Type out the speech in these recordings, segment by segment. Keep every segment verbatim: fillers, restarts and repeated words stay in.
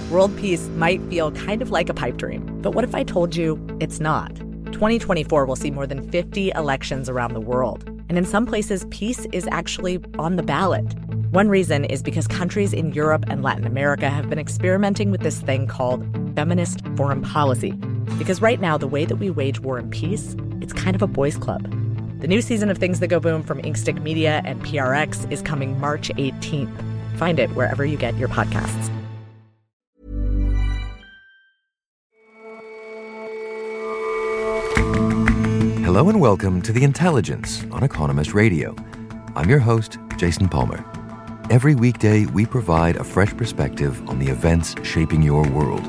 World peace might feel kind of like a pipe dream, but what if I told you it's not? twenty twenty-four will see more than fifty elections around the world, and in some places, peace is actually on the ballot. One reason is because countries in Europe and Latin America have been experimenting with this thing called feminist foreign policy. Because right now, the way that we wage war and peace, it's kind of a boys' club. The new season of Things That Go Boom from Inkstick Media and P R X is coming March eighteenth. Find it wherever you get your podcasts. Hello and welcome to The Intelligence on Economist Radio. I'm your host, Jason Palmer. Every weekday, we provide a fresh perspective on the events shaping your world.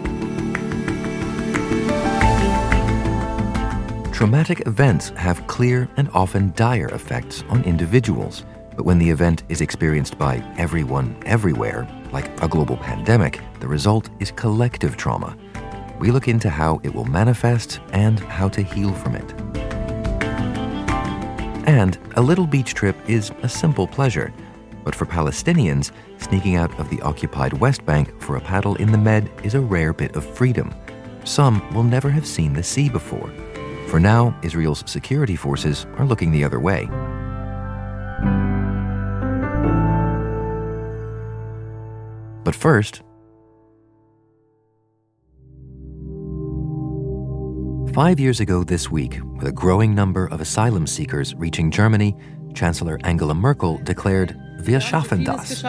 Traumatic events have clear and often dire effects on individuals. But when the event is experienced by everyone, everywhere, like a global pandemic, the result is collective trauma. We look into how it will manifest and how to heal from it. And a little beach trip is a simple pleasure. But for Palestinians, sneaking out of the occupied West Bank for a paddle in the Med is a rare bit of freedom. Some will never have seen the sea before. For now, Israel's security forces are looking the other way. But first, five years ago this week, with a growing number of asylum seekers reaching Germany, Chancellor Angela Merkel declared, "Wir schaffen das,"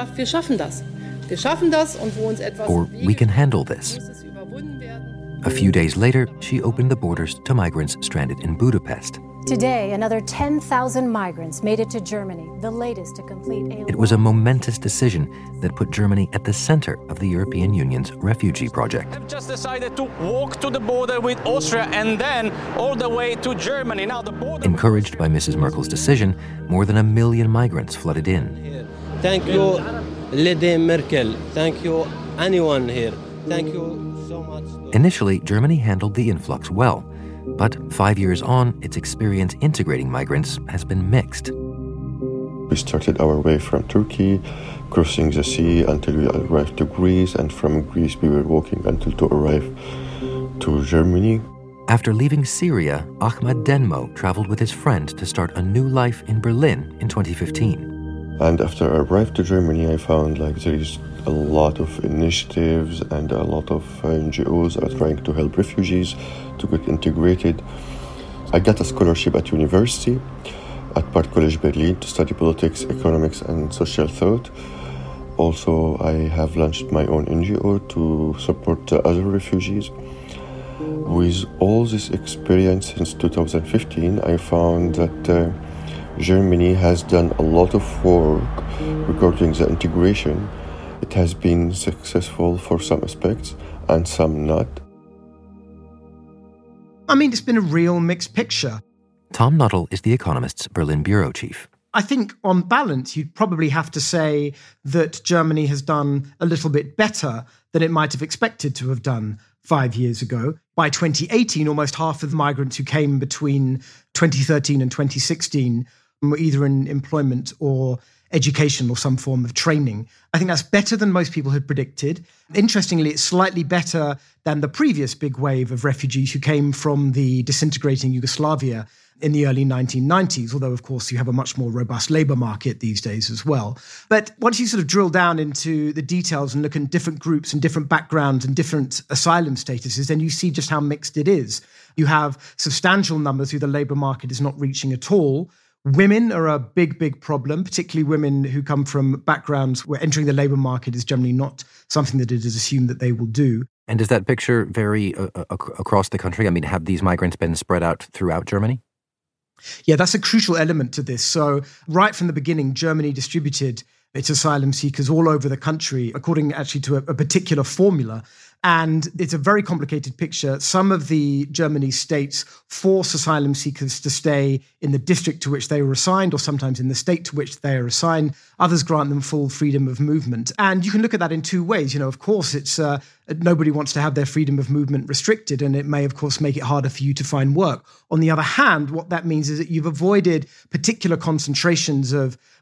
or "We can handle this." A few days later, she opened the borders to migrants stranded in Budapest. Today, another ten thousand migrants made it to Germany, the latest to complete a... It was a momentous decision that put Germany at the center of the European Union's refugee project. I've just decided to walk to the border with Austria and then all the way to Germany. Now the border... Encouraged by Missus Merkel's decision, more than a million migrants flooded in. Thank you, Lady Merkel. Thank you, anyone here. Thank you so much. Initially, Germany handled the influx well. But five years on, its experience integrating migrants has been mixed. We started our way from Turkey, crossing the sea until we arrived to Greece, and from Greece we were walking until to arrive to Germany. After leaving Syria, Ahmad Denmo traveled with his friend to start a new life in Berlin in twenty fifteen. And after I arrived to Germany, I found like there is a lot of initiatives and a lot of N G Os are trying to help refugees to get integrated. I got a scholarship at university, at Part College Berlin, to study politics, economics, and social thought. Also, I have launched my own N G O to support uh, other refugees. With all this experience since two thousand fifteen, I found that uh, Germany has done a lot of work regarding the integration. It has been successful for some aspects and some not. I mean, it's been a real mixed picture. Tom Nuttall is The Economist's Berlin bureau chief. I think on balance, you'd probably have to say that Germany has done a little bit better than it might have expected to have done five years ago. By twenty eighteen, almost half of the migrants who came between twenty thirteen and twenty sixteen were either in employment or education or some form of training. I think that's better than most people had predicted. Interestingly, it's slightly better than the previous big wave of refugees who came from the disintegrating Yugoslavia in the early nineteen nineties, although, of course, you have a much more robust labour market these days as well. But once you sort of drill down into the details and look at different groups and different backgrounds and different asylum statuses, then you see just how mixed it is. You have substantial numbers who the labour market is not reaching at all. Women are a big, big problem, particularly women who come from backgrounds where entering the labour market is generally not something that it is assumed that they will do. And does that picture vary uh, ac- across the country? I mean, have these migrants been spread out throughout Germany? Yeah, that's a crucial element to this. So right from the beginning, Germany distributed its asylum seekers all over the country, according actually to a, a particular formula. And it's a very complicated picture. Some of the Germany states force asylum seekers to stay in the district to which they were assigned, or sometimes in the state to which they are assigned. Others grant them full freedom of movement. And you can look at that in two ways. You know, of course, it's uh, nobody wants to have their freedom of movement restricted, and it may, of course, make it harder for you to find work. On the other hand, what that means is that you've avoided particular concentrations of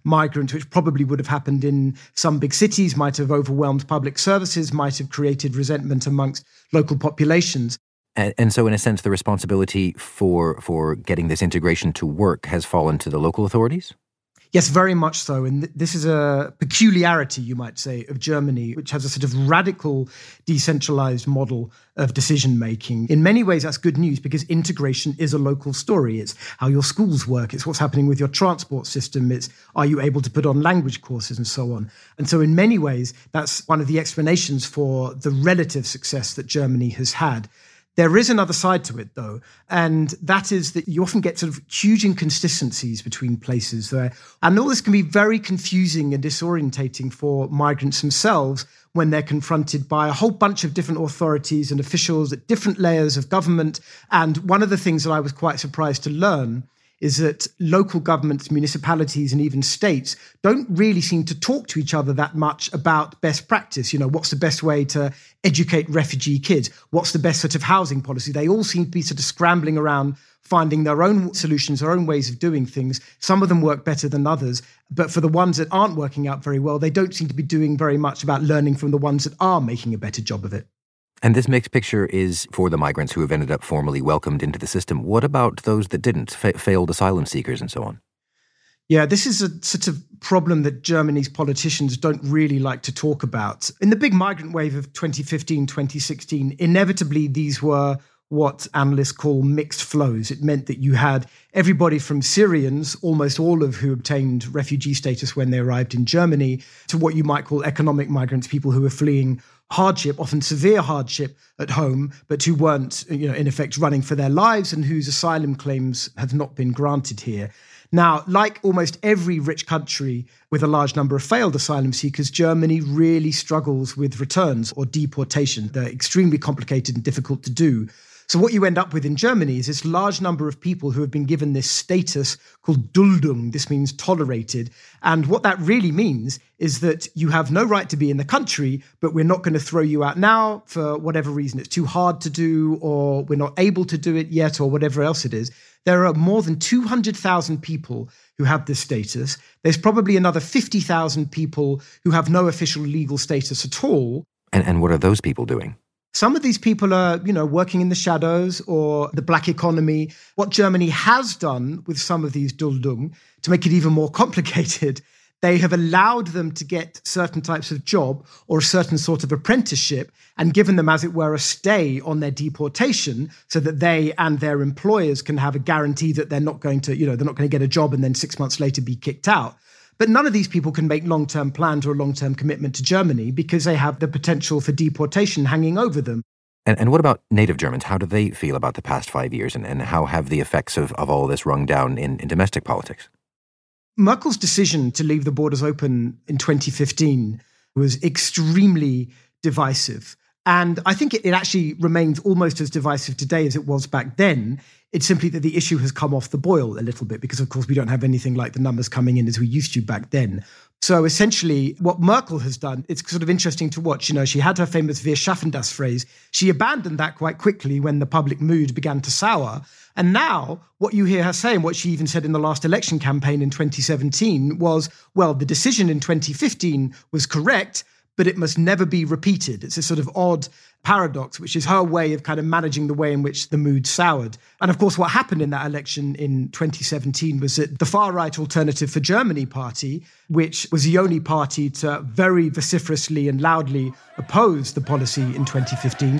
migrants, which probably would have happened in some big cities, might have overwhelmed public services, might have created resentment amongst local populations. And, and so, in a sense, the responsibility for for getting this integration to work has fallen to the local authorities? Yes, very much so. And th- this is a peculiarity, you might say, of Germany, which has a sort of radical decentralized model of decision-making. In many ways, that's good news because integration is a local story. It's how your schools work. It's what's happening with your transport system. It's are you able to put on language courses and so on. And so in many ways, that's one of the explanations for the relative success that Germany has had. There is another side to it, though, and that is that you often get sort of huge inconsistencies between places there. And all this can be very confusing and disorientating for migrants themselves when they're confronted by a whole bunch of different authorities and officials at different layers of government. And one of the things that I was quite surprised to learn is that local governments, municipalities, and even states don't really seem to talk to each other that much about best practice. You know, what's the best way to educate refugee kids? What's the best sort of housing policy? They all seem to be sort of scrambling around, finding their own solutions, their own ways of doing things. Some of them work better than others. But for the ones that aren't working out very well, they don't seem to be doing very much about learning from the ones that are making a better job of it. And this mixed picture is for the migrants who have ended up formally welcomed into the system. What about those that didn't, fa- failed asylum seekers and so on? Yeah, this is a sort of problem that Germany's politicians don't really like to talk about. In the big migrant wave of twenty fifteen, twenty sixteen, inevitably these were what analysts call mixed flows. It meant that you had everybody from Syrians, almost all of who obtained refugee status when they arrived in Germany, to what you might call economic migrants, people who were fleeing hardship, often severe hardship at home, but who weren't, you know, in effect running for their lives and whose asylum claims have not been granted here. Now, like almost every rich country with a large number of failed asylum seekers, Germany really struggles with returns or deportation. They're extremely complicated and difficult to do. So what you end up with in Germany is this large number of people who have been given this status called Duldung. This means tolerated. And what that really means is that you have no right to be in the country, but we're not going to throw you out now for whatever reason. It's too hard to do, or we're not able to do it yet, or whatever else it is. There are more than two hundred thousand people who have this status. There's probably another fifty thousand people who have no official legal status at all. And, and what are those people doing? Some of these people are, you know, working in the shadows or the black economy. What Germany has done with some of these Duldung, to make it even more complicated, they have allowed them to get certain types of job or a certain sort of apprenticeship and given them, as it were, a stay on their deportation so that they and their employers can have a guarantee that they're not going to, you know, they're not going to get a job and then six months later be kicked out. But none of these people can make long-term plans or a long-term commitment to Germany because they have the potential for deportation hanging over them. And, and what about native Germans? How do they feel about the past five years and, and how have the effects of, of all this rung down in, in domestic politics? Merkel's decision to leave the borders open in twenty fifteen was extremely divisive. And I think it, it actually remains almost as divisive today as it was back then. It's simply that the issue has come off the boil a little bit because, of course, we don't have anything like the numbers coming in as we used to back then. So essentially, what Merkel has done, it's sort of interesting to watch. You know, she had her famous Wir schaffen das phrase. She abandoned that quite quickly when the public mood began to sour. And now what you hear her saying, what she even said in the last election campaign in twenty seventeen was, well, the decision in twenty fifteen was correct, but it must never be repeated. It's a sort of odd paradox, which is her way of kind of managing the way in which the mood soured. And of course, what happened in that election in twenty seventeen was that the far-right Alternative for Germany party, which was the only party to very vociferously and loudly oppose the policy in twenty fifteen,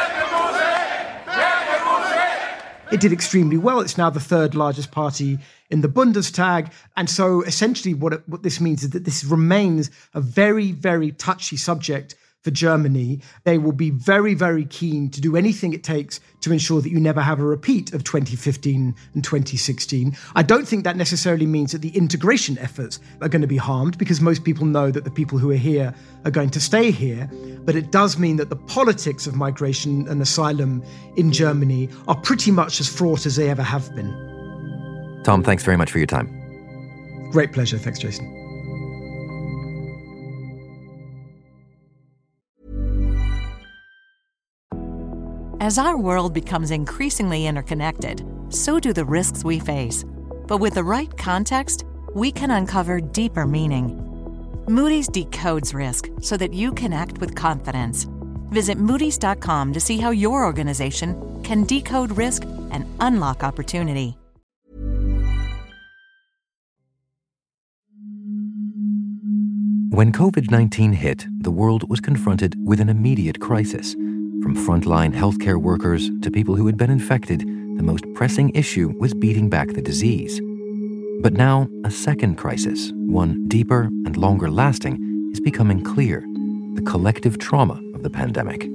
it did extremely well. It's now the third largest party in the Bundestag. And so essentially what, it, what this means is that this remains a very, very touchy subject for Germany. They will be very, very keen to do anything it takes to ensure that you never have a repeat of twenty fifteen and twenty sixteen. I don't think that necessarily means that the integration efforts are going to be harmed because most people know that the people who are here are going to stay here. But it does mean that the politics of migration and asylum in Germany are pretty much as fraught as they ever have been. Tom, thanks very much for your time. Great pleasure. Thanks, Jason. As our world becomes increasingly interconnected, so do the risks we face. But with the right context, we can uncover deeper meaning. Moody's decodes risk so that you can act with confidence. Visit Moody's dot com to see how your organization can decode risk and unlock opportunity. When COVID nineteen hit, the world was confronted with an immediate crisis. From frontline healthcare workers to people who had been infected, the most pressing issue was beating back the disease. But now, a second crisis, one deeper and longer lasting, is becoming clear: the collective trauma of the pandemic.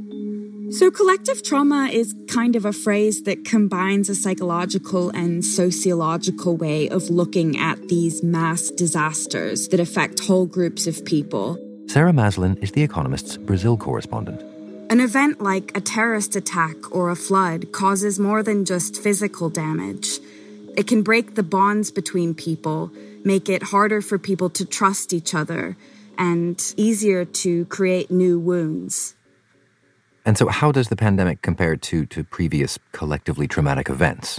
So collective trauma is kind of a phrase that combines a psychological and sociological way of looking at these mass disasters that affect whole groups of people. Sarah Maslin is The Economist's Brazil correspondent. An event like a terrorist attack or a flood causes more than just physical damage. It can break the bonds between people, make it harder for people to trust each other, and easier to create new wounds. And so how does the pandemic compare to, to previous collectively traumatic events?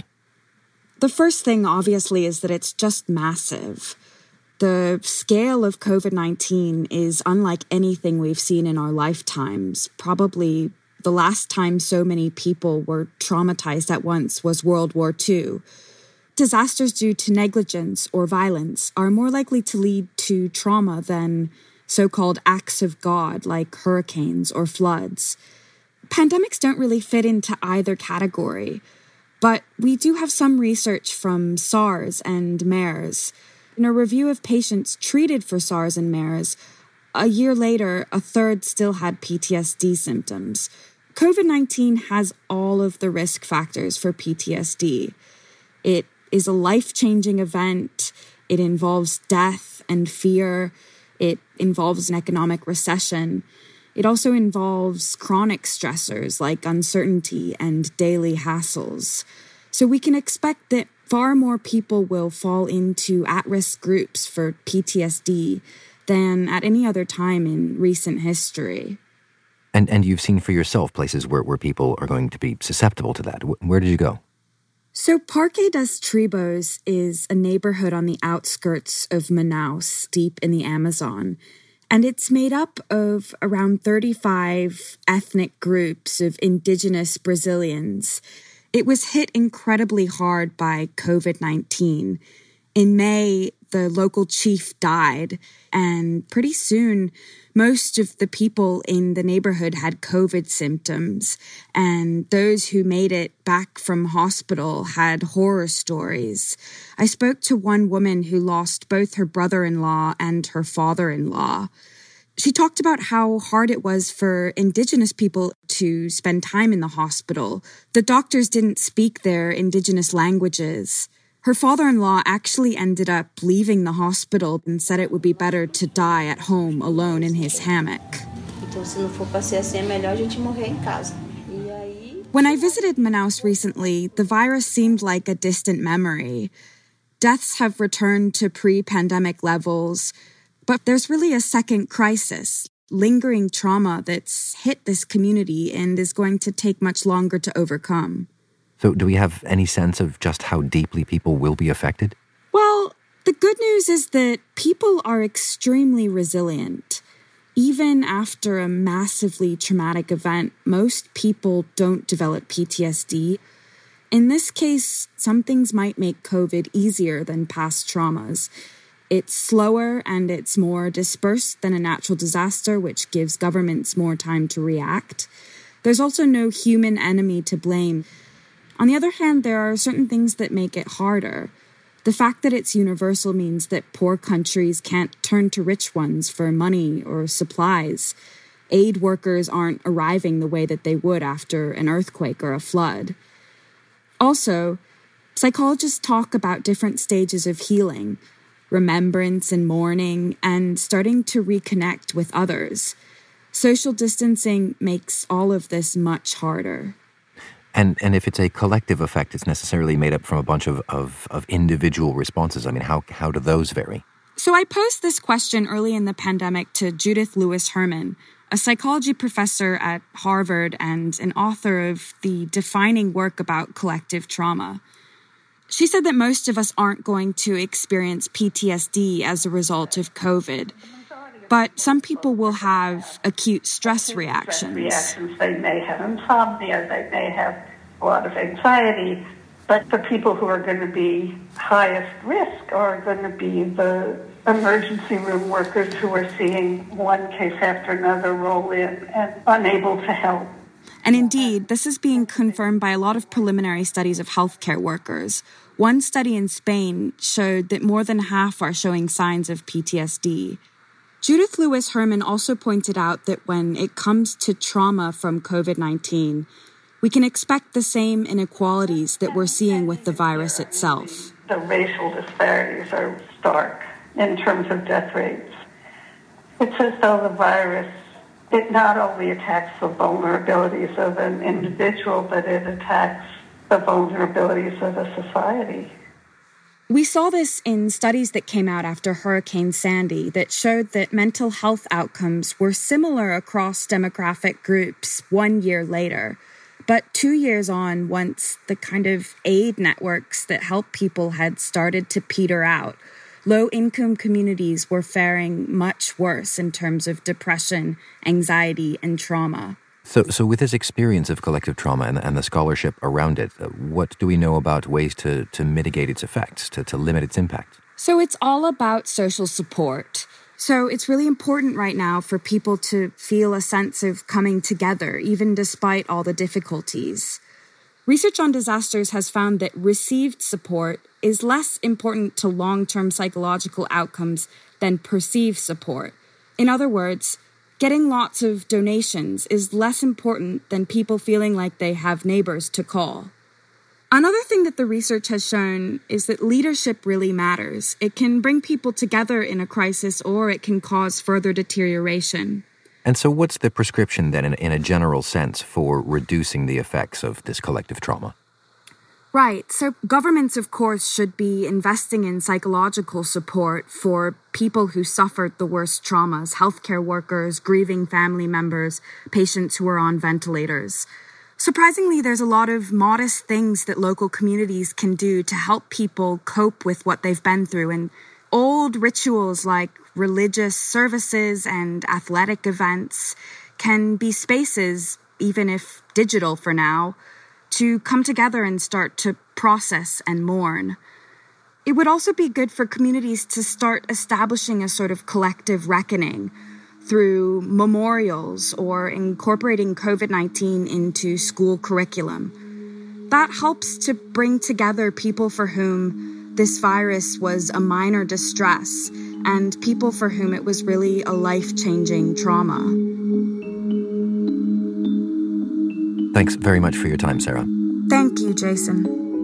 The first thing, obviously, is that it's just massive. The scale of COVID nineteen is unlike anything we've seen in our lifetimes. Probably the last time so many people were traumatized at once was World War Two. Disasters due to negligence or violence are more likely to lead to trauma than so-called acts of God like hurricanes or floods. Pandemics don't really fit into either category, but we do have some research from SARS and MERS. In a review of patients treated for SARS and MERS, a year later, a third still had P T S D symptoms. COVID nineteen has all of the risk factors for P T S D. It is a life-changing event. It involves death and fear. It involves an economic recession. It also involves chronic stressors like uncertainty and daily hassles. So we can expect that far more people will fall into at-risk groups for P T S D than at any other time in recent history. And and you've seen for yourself places where, where people are going to be susceptible to that. Where did you go? So Parque das Tribos is a neighborhood on the outskirts of Manaus, deep in the Amazon. And it's made up of around thirty-five ethnic groups of indigenous Brazilians. It was hit incredibly hard by COVID nineteen. In May, the local chief died, and pretty soon, most of the people in the neighborhood had COVID symptoms, and those who made it back from hospital had horror stories. I spoke to one woman who lost both her brother-in-law and her father-in-law. She talked about how hard it was for indigenous people to spend time in the hospital. The doctors didn't speak their indigenous languages. Her father-in-law actually ended up leaving the hospital and said it would be better to die at home alone in his hammock. When I visited Manaus recently, the virus seemed like a distant memory. Deaths have returned to pre-pandemic levels, but there's really a second crisis, lingering trauma that's hit this community and is going to take much longer to overcome. So do we have any sense of just how deeply people will be affected? Well, the good news is that people are extremely resilient. Even after a massively traumatic event, most people don't develop P T S D. In this case, some things might make COVID easier than past traumas. It's slower and it's more dispersed than a natural disaster, which gives governments more time to react. There's also no human enemy to blame. On the other hand, there are certain things that make it harder. The fact that it's universal means that poor countries can't turn to rich ones for money or supplies. Aid workers aren't arriving the way that they would after an earthquake or a flood. Also, psychologists talk about different stages of healing, remembrance and mourning, and starting to reconnect with others. Social distancing makes all of this much harder. And and if it's a collective effect, it's necessarily made up from a bunch of, of, of individual responses. I mean, how how do those vary? So I posed this question early in the pandemic to Judith Lewis Herman, a psychology professor at Harvard and an author of the defining work about collective trauma. She said that most of us aren't going to experience P T S D as a result of COVID, but some people will have acute stress reactions. reactions. They may have insomnia, they may have a lot of anxiety, but the people who are going to be highest risk are going to be the emergency room workers who are seeing one case after another roll in and unable to help. And indeed, this is being confirmed by a lot of preliminary studies of healthcare workers. One study in Spain showed that more than half are showing signs of P T S D. Judith Lewis Herman also pointed out that when it comes to trauma from COVID nineteen, we can expect the same inequalities that we're seeing with the virus itself. The racial disparities are stark in terms of death rates. It's as though the virus, it not only attacks the vulnerabilities of an individual, but it attacks the vulnerabilities of a society. We saw this in studies that came out after Hurricane Sandy that showed that mental health outcomes were similar across demographic groups one year later. But two years on, once the kind of aid networks that help people had started to peter out, low-income communities were faring much worse in terms of depression, anxiety, and trauma. So so with this experience of collective trauma and, and the scholarship around it, uh, what do we know about ways to, to mitigate its effects, to, to limit its impact? So it's all about social support. So it's really important right now for people to feel a sense of coming together, even despite all the difficulties. Research on disasters has found that received support is less important to long-term psychological outcomes than perceived support. In other words, getting lots of donations is less important than people feeling like they have neighbors to call. Another thing that the research has shown is that leadership really matters. It can bring people together in a crisis, or it can cause further deterioration. And so what's the prescription then, in, in a general sense, for reducing the effects of this collective trauma? Right. So governments, of course, should be investing in psychological support for people who suffered the worst traumas, healthcare workers, grieving family members, patients who are on ventilators. Surprisingly, there's a lot of modest things that local communities can do to help people cope with what they've been through. And old rituals like religious services and athletic events can be spaces, even if digital for now, to come together and start to process and mourn. It would also be good for communities to start establishing a sort of collective reckoning through memorials or incorporating COVID nineteen into school curriculum. That helps to bring together people for whom this virus was a minor distress and people for whom it was really a life-changing trauma. Thanks very much for your time, Sarah. Thank you, Jason.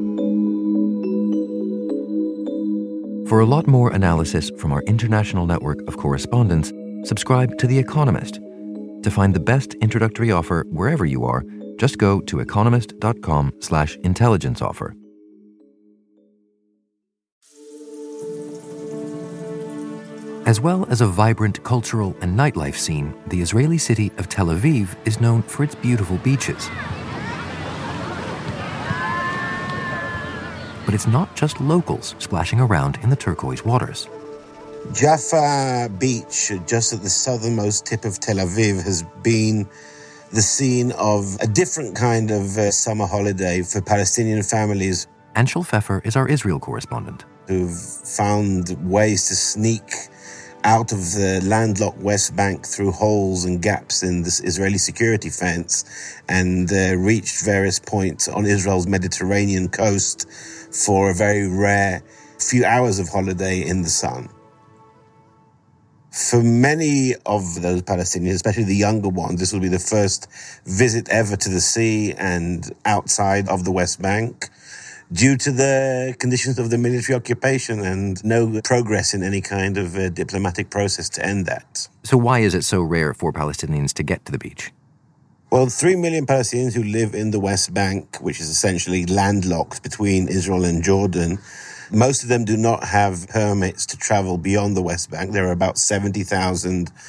For a lot more analysis from our international network of correspondents, subscribe to The Economist. To find the best introductory offer wherever you are, just go to economist.com slash intelligence offer. As well as a vibrant cultural and nightlife scene, the Israeli city of Tel Aviv is known for its beautiful beaches. But it's not just locals splashing around in the turquoise waters. Jaffa Beach, just at the southernmost tip of Tel Aviv, has been the scene of a different kind of uh, summer holiday for Palestinian families. Anshel Pfeffer is our Israel correspondent. Who've found ways to sneak out of the landlocked West Bank through holes and gaps in this Israeli security fence and uh, reached various points on Israel's Mediterranean coast for a very rare few hours of holiday in the sun. For many of those Palestinians, especially the younger ones, this will be the first visit ever to the sea and outside of the West Bank due to the conditions of the military occupation and no progress in any kind of uh, diplomatic process to end that. So why is it so rare for Palestinians to get to the beach? Well, three million Palestinians who live in the West Bank, which is essentially landlocked between Israel and Jordan, most of them do not have permits to travel beyond the West Bank. There are about seventy thousand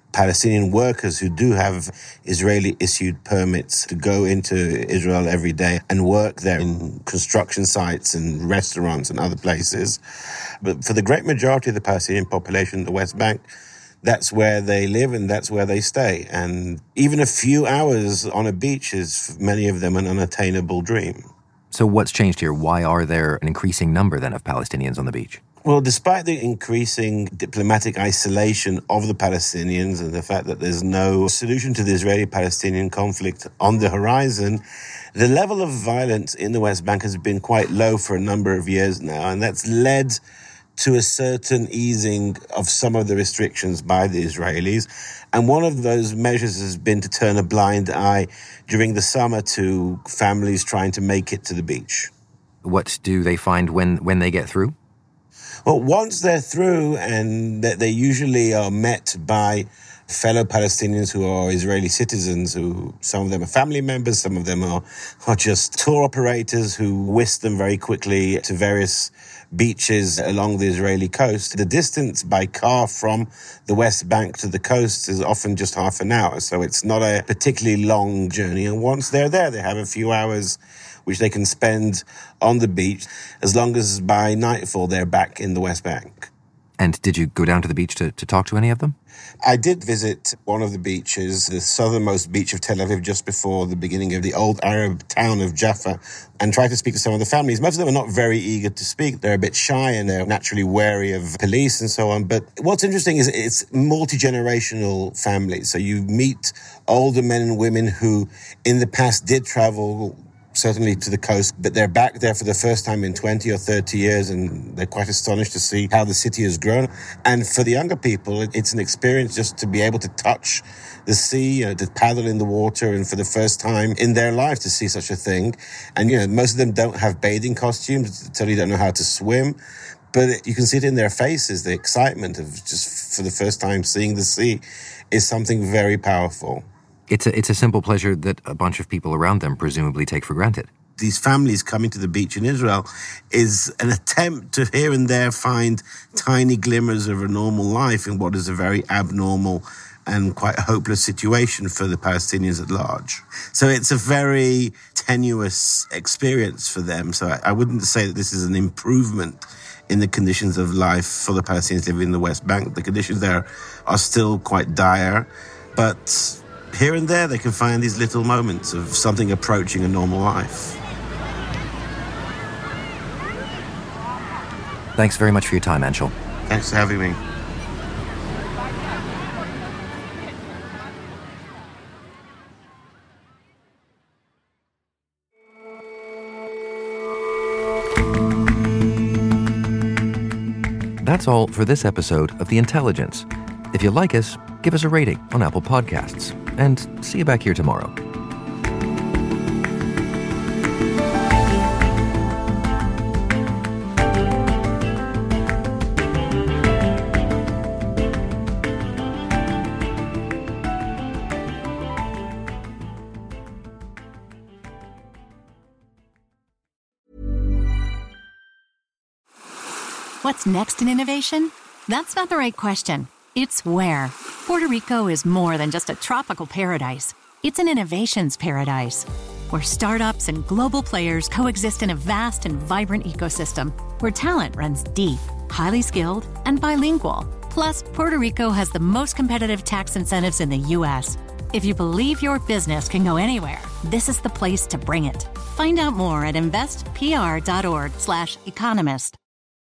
Palestinian workers who do have Israeli-issued permits to go into Israel every day and work there in construction sites and restaurants and other places. But for the great majority of the Palestinian population in the West Bank, that's where they live and that's where they stay. And even a few hours on a beach is, for many of them, an unattainable dream. So what's changed here? Why are there an increasing number, then, of Palestinians on the beach? Well, despite the increasing diplomatic isolation of the Palestinians and the fact that there's no solution to the Israeli-Palestinian conflict on the horizon, the level of violence in the West Bank has been quite low for a number of years now, and that's led to a certain easing of some of the restrictions by the Israelis. And one of those measures has been to turn a blind eye during the summer to families trying to make it to the beach. What do they find when, when they get through? Well, once they're through, and they usually are met by fellow Palestinians who are Israeli citizens, who some of them are family members, some of them are, are just tour operators who whisk them very quickly to various beaches along the Israeli coast. The distance by car from the West Bank to the coast is often just half an hour, so it's not a particularly long journey. And once they're there, they have a few hours which they can spend on the beach, as long as by nightfall they're back in the West Bank. And did you go down to the beach to, to talk to any of them? I did visit one of the beaches, the southernmost beach of Tel Aviv, just before the beginning of the old Arab town of Jaffa, and tried to speak to some of the families. Most of them are not very eager to speak. They're a bit shy and they're naturally wary of police and so on. But what's interesting is it's multi-generational families. So you meet older men and women who in the past did travel certainly to the coast, but they're back there for the first time in twenty or thirty years, and they're quite astonished to see how the city has grown. And for the younger people, it's an experience just to be able to touch the sea, uh, to paddle in the water, and for the first time in their life to see such a thing. And, you know, most of them don't have bathing costumes, totally don't know how to swim, but you can see it in their faces. The excitement of just for the first time seeing the sea is something very powerful. It's a, it's a simple pleasure that a bunch of people around them presumably take for granted. These families coming to the beach in Israel is an attempt to here and there find tiny glimmers of a normal life in what is a very abnormal and quite hopeless situation for the Palestinians at large. So it's a very tenuous experience for them. So I, I wouldn't say that this is an improvement in the conditions of life for the Palestinians living in the West Bank. The conditions there are still quite dire, but here and there, they can find these little moments of something approaching a normal life. Thanks very much for your time, Anshul. Thanks for having me. That's all for this episode of The Intelligence. If you like us, give us a rating on Apple Podcasts. And see you back here tomorrow. What's next in innovation? That's not the right question. It's where. Puerto Rico is more than just a tropical paradise. It's an innovations paradise, where startups and global players coexist in a vast and vibrant ecosystem, where talent runs deep, highly skilled, and bilingual. Plus, Puerto Rico has the most competitive tax incentives in the U S. If you believe your business can go anywhere, this is the place to bring it. Find out more at investpr.org slash economist.